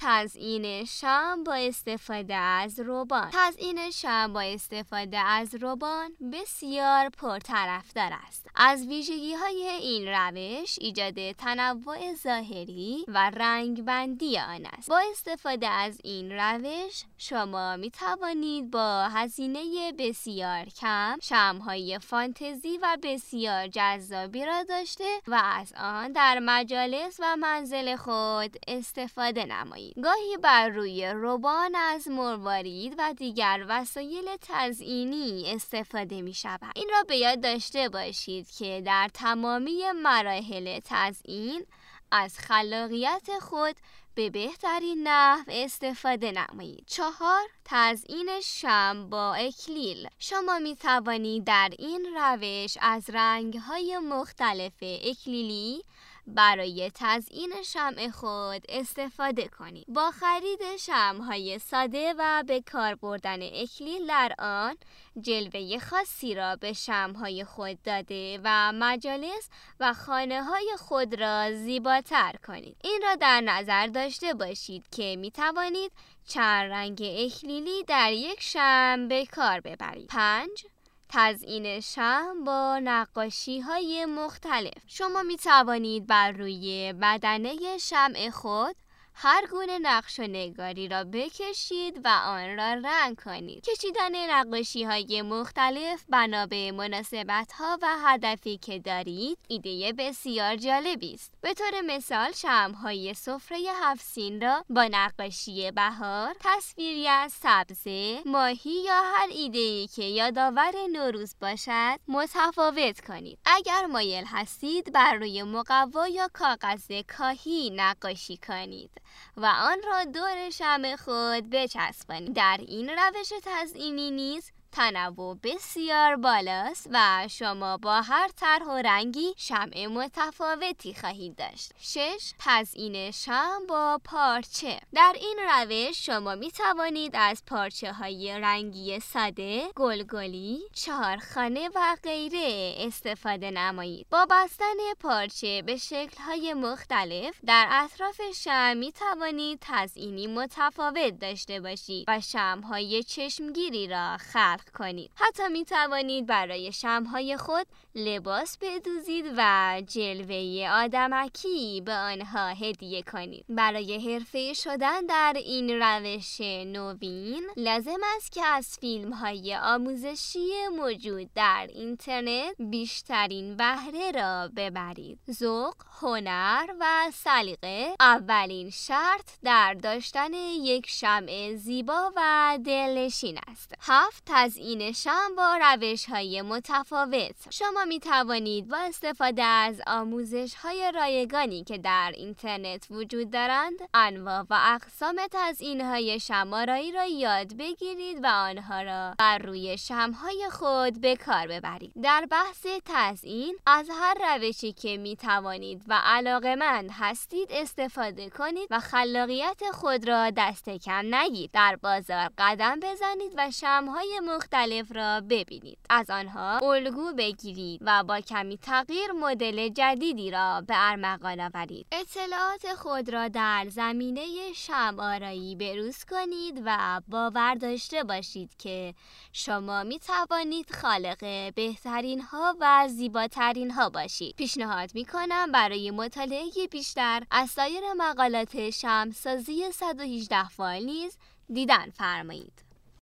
تزیین شمع با استفاده از روبان. تزیین شمع با استفاده از روبان بسیار پرطرفدار است. از ویژگی‌های این روش ایجاد تنوع ظاهری و رنگبندی آن است. با استفاده از این روش شما می توانید با هزینه بسیار کم شمع‌های فانتزی و بسیار جذابی را داشته و از آن در مجالس و منزل خود استفاده نمایید. گاهی بر روی روبان از مروارید و دیگر وسایل تزیینی استفاده می شود. این را به یاد داشته باشید که در تمامی مراحل تزیین از خلاقیت خود به بهترین نحو استفاده نمایید. 4. تزیین شمع با اکلیل. شما می توانید در این روش از رنگ‌های مختلف اکلیلی برای تزیین شمع خود استفاده کنید. با خرید شمع‌های ساده و به کار بردن اکلیل در آن جلوه خاصی را به شمع‌های خود داده و مجالس و خانه‌های خود را زیباتر کنید. این را در نظر داشته باشید که می توانید چند رنگ اکلیلی در یک شمع به کار ببرید. 5. تزیین شمع با نقاشی‌های مختلف. شما می توانید بر روی بدنه شمع خود هر گونه نقش و نگاری را بکشید و آن را رنگ کنید. کشیدن نقاشی‌های مختلف بنا به مناسبت‌ها و هدفی که دارید ایده بسیار جالبی است. به طور مثال شمع‌های سفره 7 سین را با نقاشی بهار، تصویری از سبزه، ماهی یا هر ایده‌ای که یادآور نوروز باشد متفاوت کنید. اگر مایل هستید بر روی مقوا یا کاغذ کاهی نقاشی کنید و آن را دور شمع خود بچسبانید. در این روش تزیینی نیز تنوع بسیار بالاست و شما با هر طرح و رنگی شمع متفاوتی خواهید داشت. 6. تزیین شمع با پارچه. در این روش شما می توانید از پارچه های رنگی ساده، گلگلی، چهارخانه و غیره استفاده نمایید. با بستن پارچه به شکل های مختلف در اطراف شمع می توانید تزیینی متفاوت داشته باشید و شمع های چشمگیری را خلق کنید. حتی می توانید برای شمع‌های خود لباس بدوزید و جلوه آدمکی به آنها هدیه کنید. برای حرفه‌ای شدن در این روش نوین لازم است که از فیلم‌های آموزشی موجود در اینترنت بیشترین بهره را ببرید. ذوق، هنر و سلیقه اولین شرط در داشتن یک شمع زیبا و دلنشین است. 7. تزیین شمع با روش‌های متفاوت. شما می توانید با استفاده از آموزش‌های رایگانی که در اینترنت وجود دارند انواع و اقسام تزیین‌های شمع‌آرایی را یاد بگیرید و آنها را بر روی شمع‌های خود به کار ببرید. در بحث تزیین از هر روشی که می توانید و علاقه‌مند هستید استفاده کنید و خلاقیت خود را دست کم نگیرید. در بازار قدم بزنید و شمع‌های مختلف را ببینید. از آنها الگو بگیرید و با کمی تغییر مدل جدیدی را به ارمغان آورید. اطلاعات خود را در زمینه شمع‌آرایی بروز کنید و باور داشته باشید که شما می توانید خالق بهترین ها و زیباترین ها باشید. پیشنهاد می کنم برای مطالعه بیشتر از سایر مقالات شمع‌سازی 118 فایل نیز دیدن فرمایید.